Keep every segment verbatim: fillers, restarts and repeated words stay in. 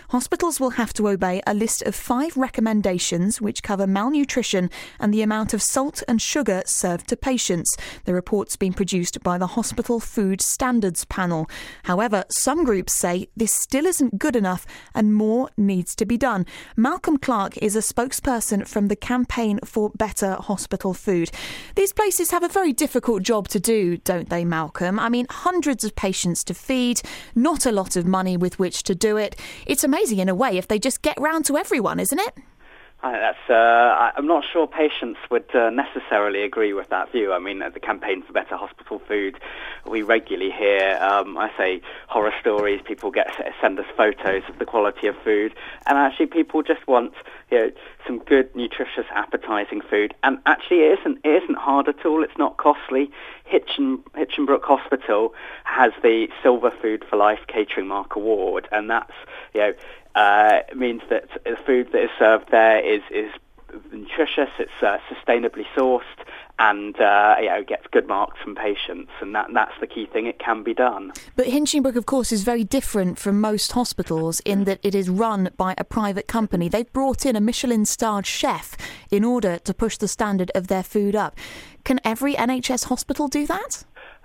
Hospitals will have to obey a list of five recommendations which cover malnutrition and the amount of salt and sugar served to patients. The report's been produced by the Hospital Food Standards Panel. However, some groups say this still isn't good enough and more needs to be done. Malcolm Clark is a spokesperson from the Campaign for Better Hospital Food. These places have a very difficult job to do, don't they, Malcolm? I mean, hundreds of patients to feed, not a lot of money with which to do it. It's amazing in a way if they just get round to everyone, isn't it? I, that's, uh, I'm not sure patients would uh, necessarily agree with that view. I mean, at the Campaign for Better Hospital Food, we regularly hear, um, I say, horror stories. People get send us photos of the quality of food, and actually people just want, you know, some good, nutritious, appetising food. And actually, it isn't, it isn't hard at all. It's not costly. Hitchin, Hitchinbrook Hospital has the Silver Food for Life Catering Mark Award, and that's, you know, Uh, it means that the food that is served there is, is nutritious, it's uh, sustainably sourced, and uh, you know, gets good marks from patients, and that, that's the key thing. It can be done. But Hinchingbrooke, of course, is very different from most hospitals in that it is run by a private company. They've brought in a Michelin-starred chef in order to push the standard of their food up. Can every N H S hospital do that?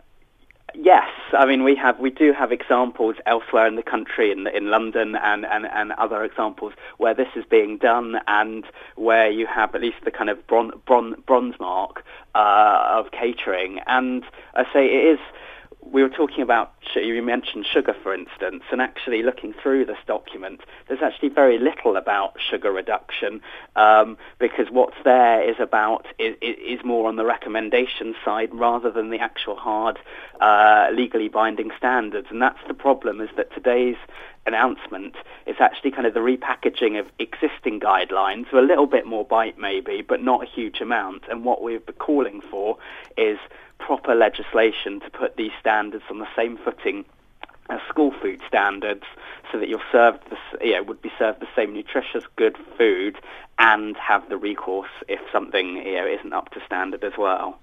Yes, I mean we have we do have examples elsewhere in the country, in in London and, and, and other examples where this is being done, and where you have at least the kind of bron, bron, bronze mark uh, of catering. And I say it is. We were talking about, you mentioned sugar, for instance, and actually looking through this document, there's actually very little about sugar reduction, um, because what's there is about is, is more on the recommendation side rather than the actual hard, uh, legally binding standards. And that's the problem, is that today's announcement is actually kind of the repackaging of existing guidelines, with a little bit more bite maybe, but not a huge amount. And what we've been calling for is proper legislation to put these standards on the same footing as school food standards, so that you're served the, you know, would be served the same nutritious, good food, and have the recourse if something, you know, isn't up to standard as well.